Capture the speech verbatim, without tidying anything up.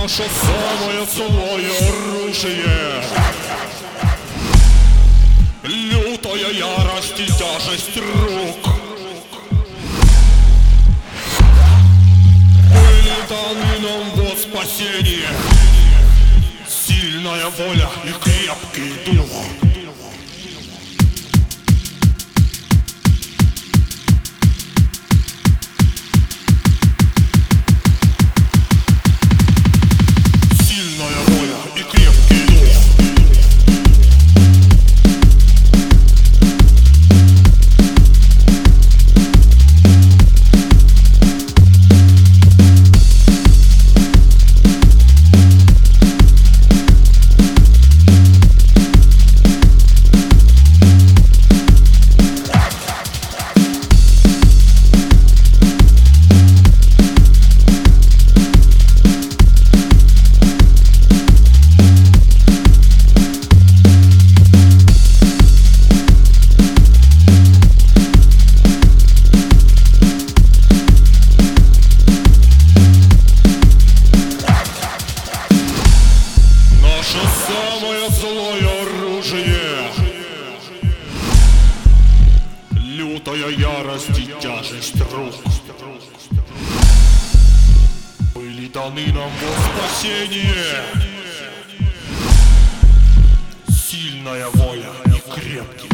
Наше самое злое оружие, лютая ярость и тяжесть рук, были даны нам во спасение сильная воля и крепкий дух. Самое злое оружие, лютая ярость и тяжесть рук, были даны нам во спасение сильная воля и крепкий